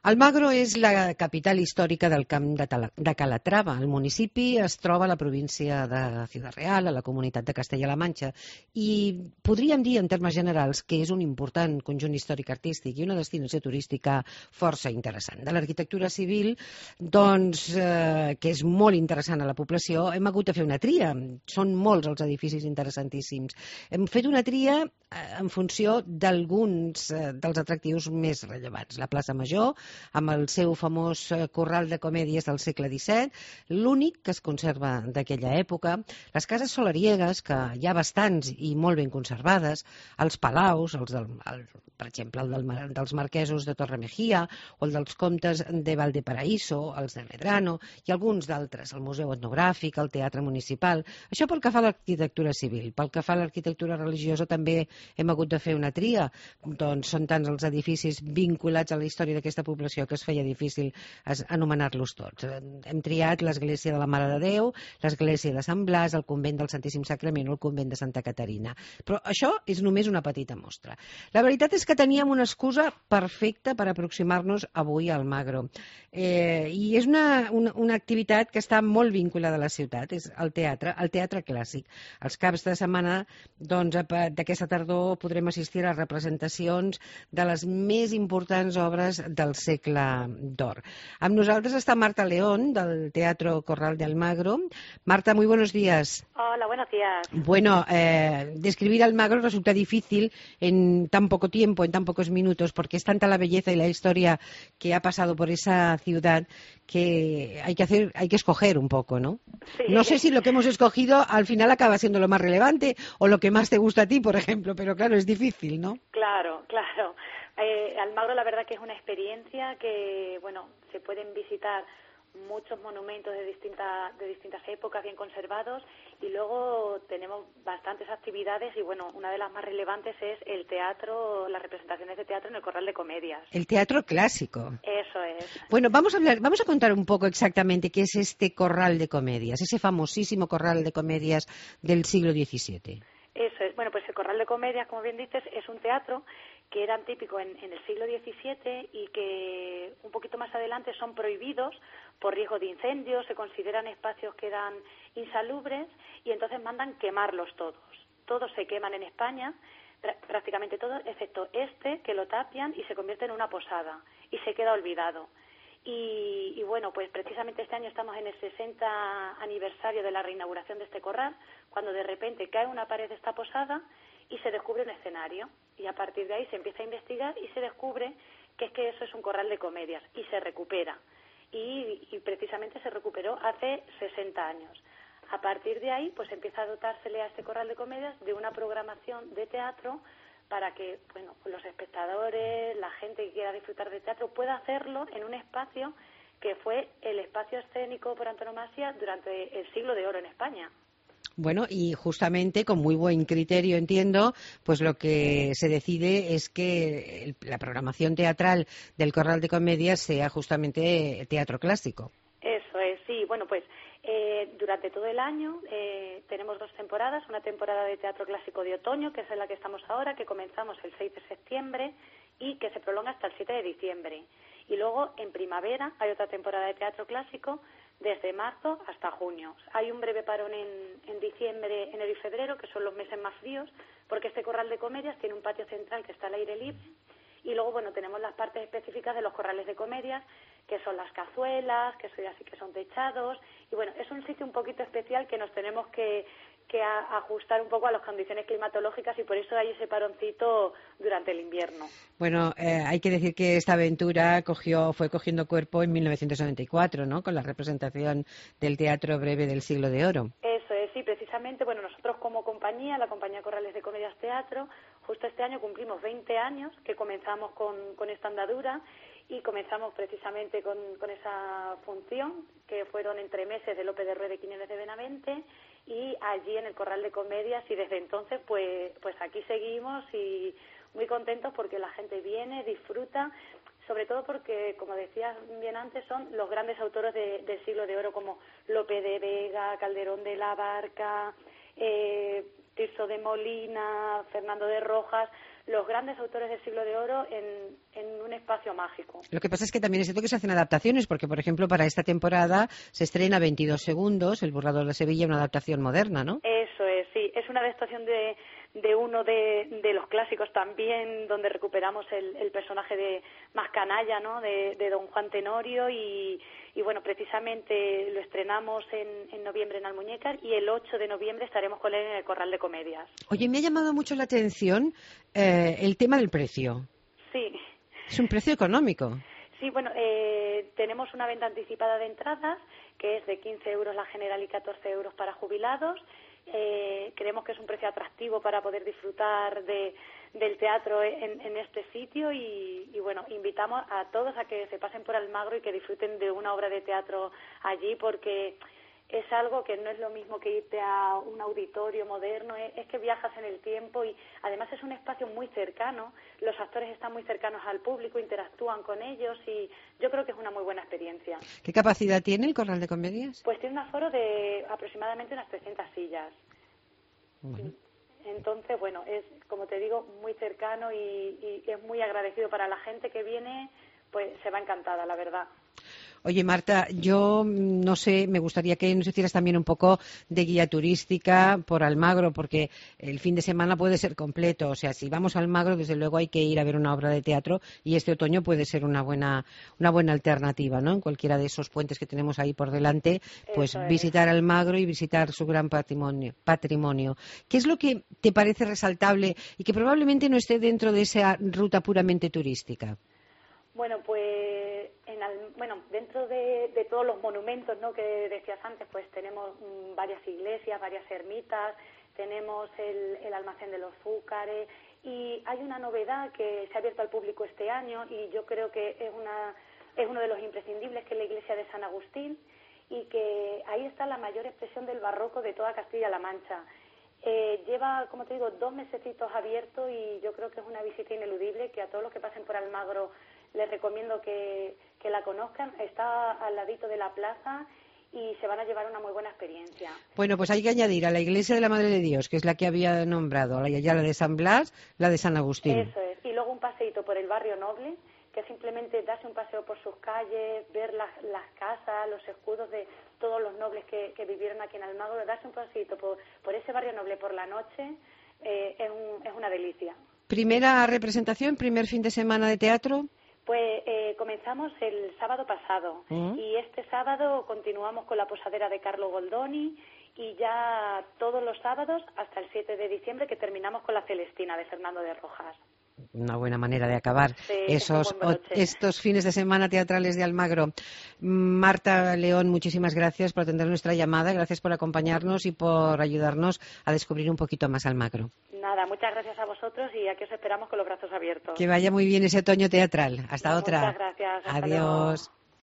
Almagro és la capital històrica del Camp de Calatrava. El municipi es troba a la província de Ciudad Real, a la comunitat de Castella-La Manxa, i podríem dir, en termes generals, que és un important conjunt històric-artístic i una destinació turística força interessant. De l'arquitectura civil, doncs, que és molt interessant a la població, hem hagut de fer una tria. Són molts els edificis interessantíssims. Hem fet una tria en funció d'alguns dels atractius més rellevants. La plaça Major, amb el seu famós corral de comèdies del segle XVII, l'únic que es conserva d'aquella època, les cases solariegues, que hi ha bastants i molt ben conservades, els palaus, per exemple, el dels marquesos de Torremejía o el dels comtes de Valdeparaiso, els de Medrano i alguns d'altres, el Museu Etnogràfic, el Teatre Municipal. Això pel que fa a l'arquitectura civil. Pel que fa a l'arquitectura religiosa també hem hagut de fer una tria. Doncs són tants els edificis vinculats a la història d'aquesta població que es feia difícil anomenar-los tots. Hem triat l'església de la Mare de Déu, l'església de Sant Blas, el convent del Santíssim Sagrament o el convent de Santa Caterina. Però això és només una petita mostra. La veritat és que teníem una excusa perfecta per aproximar-nos avui al Almagro. I és una activitat que està molt vinculada a la ciutat, és el teatre clàssic. Els caps de setmana d'aquesta tardor podrem assistir a les representacions de les més importants obres del segle d'or. Amb nosaltres está Marta León, del Teatro Corral de Almagro. Marta, muy buenos días. Hola, buenos días. Bueno, describir Almagro resulta difícil en tan poco tiempo, en tan pocos minutos, porque es tanta la belleza y la historia que ha pasado por esa ciudad que hay que escoger un poco, ¿no? Sí. No sé si lo que hemos escogido al final acaba siendo lo más relevante o lo que más te gusta a ti, por ejemplo, pero claro, es difícil, ¿no? Claro. Almagro, la verdad que es una experiencia que, bueno, se pueden visitar muchos monumentos de distintas épocas bien conservados y luego tenemos bastantes actividades y, bueno, una de las más relevantes es el teatro, las representaciones de teatro en el Corral de Comedias. El teatro clásico. Eso es. Bueno, vamos a contar un poco exactamente qué es este Corral de Comedias, ese famosísimo Corral de Comedias del siglo XVII. Eso es. Bueno, pues el Corral de Comedias, como bien dices, es un teatro que eran típicos en el siglo XVII y que un poquito más adelante son prohibidos por riesgo de incendios, se consideran espacios que eran insalubres y entonces mandan quemarlos todos. Todos se queman en España, prácticamente todos, excepto este, que lo tapian y se convierte en una posada y se queda olvidado. Y bueno, pues precisamente este año estamos en el 60 aniversario de la reinauguración de este corral, cuando de repente cae una pared de esta posada y se descubre un escenario. Y a partir de ahí se empieza a investigar y se descubre que es que eso es un corral de comedias y se recupera. Y precisamente se recuperó hace 60 años. A partir de ahí, pues empieza a dotársele a este corral de comedias de una programación de teatro para que, bueno, los espectadores, la gente que quiera disfrutar de teatro pueda hacerlo en un espacio que fue el espacio escénico por antonomasia durante el siglo de oro en España. Bueno, y justamente con muy buen criterio, entiendo, pues lo que se decide es que la programación teatral del Corral de Comedias sea justamente teatro clásico. Eso es, sí. Bueno, pues durante todo el año tenemos dos temporadas, una temporada de teatro clásico de otoño, que es en la que estamos ahora, que comenzamos el 6 de septiembre y que se prolonga hasta el 7 de diciembre. Y luego en primavera hay otra temporada de teatro clásico desde marzo hasta junio. Hay un breve parón en diciembre, enero y febrero, que son los meses más fríos, porque este corral de comedias tiene un patio central que está al aire libre. Y luego, bueno, tenemos las partes específicas de los corrales de comedias, que son las cazuelas, que son techados. Y bueno, es un sitio un poquito especial que nos tenemos que ajustar un poco a las condiciones climatológicas y por eso hay ese paroncito durante el invierno. Bueno, hay que decir que esta aventura fue cogiendo cuerpo en 1994, ¿no?, con la representación del Teatro Breve del Siglo de Oro. Eso es, sí, precisamente, bueno, nosotros como compañía, la compañía Corrales de Comedias Teatro, justo este año cumplimos 20 años que comenzamos con esta andadura y comenzamos precisamente con esa función, que fueron entre meses de Lope de Rueda y Quiñones de Benavente, y allí en el Corral de Comedias, y desde entonces pues aquí seguimos y muy contentos porque la gente viene, disfruta, sobre todo porque, como decías bien antes, son los grandes autores del siglo de oro como Lope de Vega, Calderón de la Barca, Tirso de Molina, Fernando de Rojas, los grandes autores del Siglo de Oro en un espacio mágico. Lo que pasa es que también es cierto que se hacen adaptaciones, porque, por ejemplo, para esta temporada se estrena 22 segundos, El burlador de Sevilla, una adaptación moderna, ¿no? Eso es, sí. Es una adaptación de uno de los clásicos también, donde recuperamos el personaje de más canalla, ¿no?, de don Juan Tenorio, y bueno, precisamente lo estrenamos en noviembre en Almuñécar, y el 8 de noviembre estaremos con él en el Corral de Comedias. Oye, me ha llamado mucho la atención el tema del precio. Sí. Es un precio económico. Sí, bueno, tenemos una venta anticipada de entradas, que es de 15 euros la general y 14 euros para jubilados. Creemos que es un precio atractivo para poder disfrutar del teatro en este sitio, y bueno, invitamos a todos a que se pasen por Almagro y que disfruten de una obra de teatro allí, porque es algo que no es lo mismo que irte a un auditorio moderno, es que viajas en el tiempo, y además es un espacio muy cercano, los actores están muy cercanos al público, interactúan con ellos, y yo creo que es una muy buena experiencia. ¿Qué capacidad tiene el Corral de Comedias? Pues tiene un aforo de aproximadamente unas 300 sillas. Bueno. Entonces, bueno, es, como te digo, muy cercano, y es muy agradecido para la gente que viene, pues se va encantada, la verdad. Oye, Marta, yo no sé, me gustaría que nos hicieras también un poco de guía turística por Almagro, porque el fin de semana puede ser completo. O sea, si vamos a Almagro, desde luego hay que ir a ver una obra de teatro, y este otoño puede ser una buena alternativa, ¿no? En cualquiera de esos puentes que tenemos ahí por delante, pues visitar Almagro y visitar su gran patrimonio. ¿Qué es lo que te parece resaltable y que probablemente no esté dentro de esa ruta puramente turística? Bueno, pues dentro de todos los monumentos, ¿no?, que decías antes, pues tenemos varias iglesias, varias ermitas, tenemos el almacén de los Zúcares, y hay una novedad que se ha abierto al público este año, y yo creo que es uno de los imprescindibles, que es la iglesia de San Agustín, y que ahí está la mayor expresión del barroco de toda Castilla-La Mancha. Lleva, como te digo, 2 mesecitos abierto, y yo creo que es una visita ineludible, que a todos los que pasen por Almagro les recomiendo que la conozcan. Está al ladito de la plaza y se van a llevar una muy buena experiencia. Bueno, pues hay que añadir a la Iglesia de la Madre de Dios, que es la que había nombrado, ya la de San Blas, la de San Agustín. Eso es. Y luego un paseíto por el barrio noble, que simplemente darse un paseo por sus calles, ver las casas, los escudos de todos los nobles que vivieron aquí en Almagro, darse un paseíto por ese barrio noble por la noche, es una delicia. ¿Primera representación, primer fin de semana de teatro? Pues comenzamos el sábado pasado, y este sábado continuamos con la posadera de Carlo Goldoni, y ya todos los sábados hasta el 7 de diciembre, que terminamos con la Celestina de Fernando de Rojas. Una buena manera de acabar Sí, estos fines de semana teatrales de Almagro. Marta León, muchísimas gracias por atender nuestra llamada, gracias por acompañarnos y por ayudarnos a descubrir un poquito más Almagro. Nada, muchas gracias a vosotros, y aquí os esperamos con los brazos abiertos. Que vaya muy bien ese otoño teatral. Hasta otra. Muchas gracias. Hasta Adiós. luego.